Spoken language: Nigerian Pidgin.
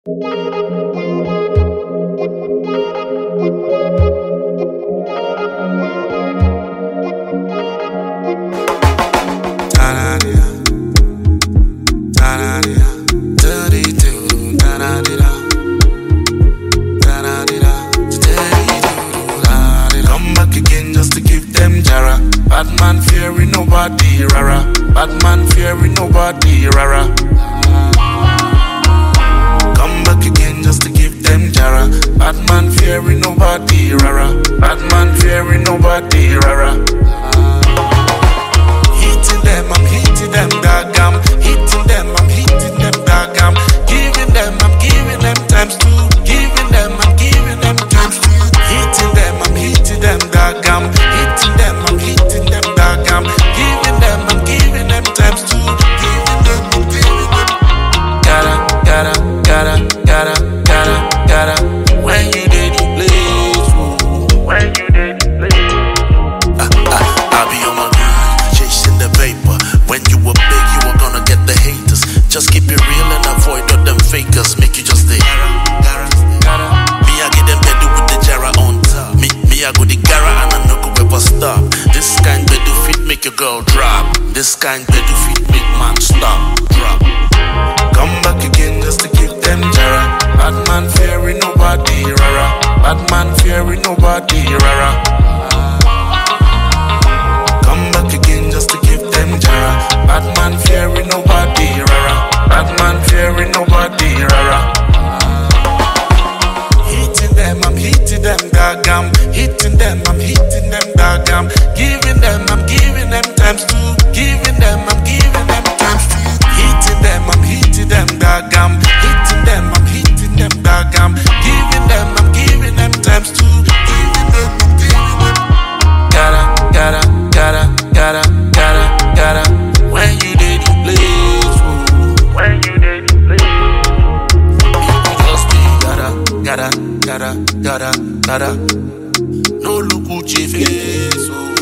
Come back again just to give them jara. Bad man fearing nobody, rara. Bad man fearing nobody, rara. Come back again just to give them jara. Bad man fearing nobody, rara. Bad man fearing nobody, rara. Hitting them, I'm hitting them, dagam. Hitting them, I'm hitting them, dagam. Giving them, I'm giving them times two. Giving them, I'm giving them times two. Hitting them, I'm hitting them, dagam. Hitting them, I'm hitting them, dagam. Giving them, I'm giving them times two. Giving them, I'm giving them. Gotta. When you did the place, when you did the place. I'll be on my grind, chasing the paper. When you were big, you were gonna get the haters. Just keep it real and avoid all them fakers. Make you just stay. Me, I get them bedu with the jara on top. Me, I go the gara and I no go ever stop. This kind bedu fit make your girl drop. This kind bedu fit make man stop, drop. Come back again just to give them jara. Bad man fearing nobody, rara. Bad man fearing nobody, rara. Come back again just to give them jara. Bad man fearing nobody, rara. Bad man fearing nobody, rara. Hitting them, I'm hitting them, dagam. Hitting them, I'm hitting them, dagam. Giving them, I'm giving them times two. Giving them, I'm giving them times two. Hitting them, I'm hitting them, dagam. Hitting them, I'm hitting them, dagam. Giving them, I'm giving them times two. Giving them, I'm giving them. Gotta. When you did the place, when you did the place. You just be gotta. No look at your face,